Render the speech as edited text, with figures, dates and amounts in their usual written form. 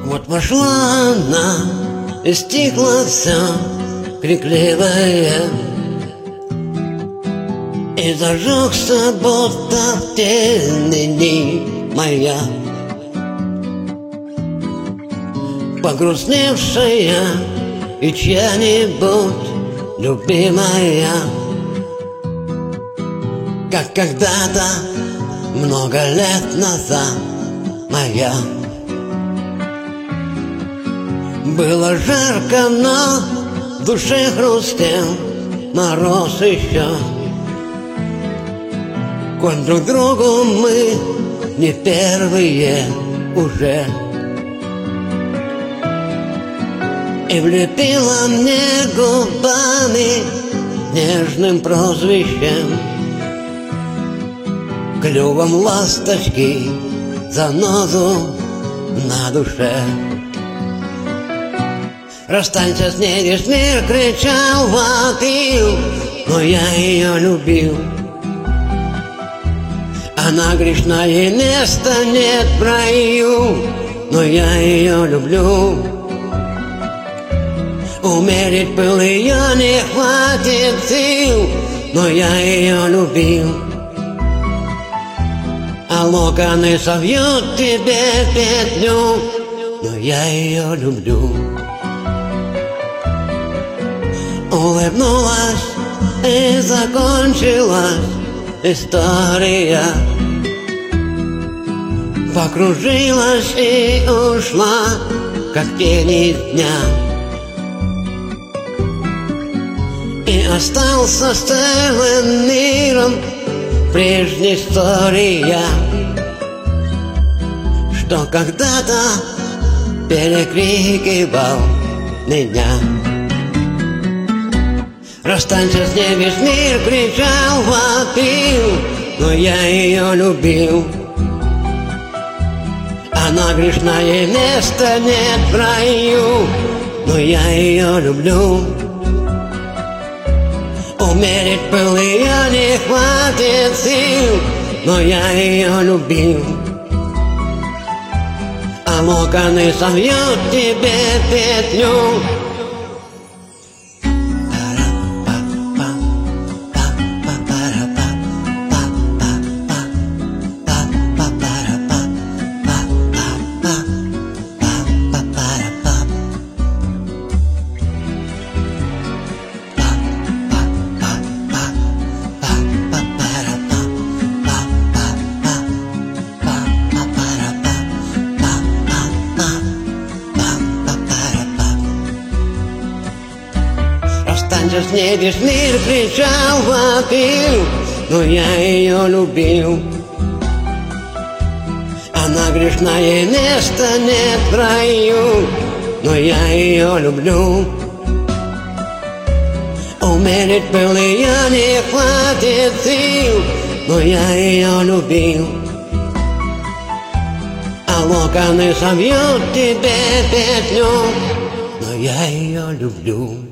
Вот вошла она, и стихло все крикливое, и зажегся будто в тени моя, погрустневшая и чья-нибудь любимая, как когда-то много лет назад моя. Было жарко, но в душе хрустел мороз еще, коль друг другу мы не первые уже. И влепила мне губами нежным прозвищем, клювом ласточки занозу на душе. Расстанься с ней, весь мир кричал, вопил, но я ее любил. Она грешна, ей места нет в раю, но я ее люблю. Умерить пыл ее не хватит сил, но я ее любил. А локоны совьют тебе петлю, но я ее люблю. Улыбнулась и закончилась история, покружилась и ушла, как тень из дня. И остался с целым миром прежняя история, что когда-то перекрикивал меня. Расстанься с ней, весь мир кричал, вопил, но я ее любил. Она грешна, ей места нет в раю, но я ее люблю. Умерить пыл ее не хватит сил, но я ее любил. А локоны совьют тебе петлю. Расстанься с ней, весь мир кричал, вопил, но я ее любил. Она грешна, ей места нет в раю, но я ее люблю. Умерить пыл ее не хватит сил, но я ее любил. А локоны совьют тебе петлю, но я ее люблю.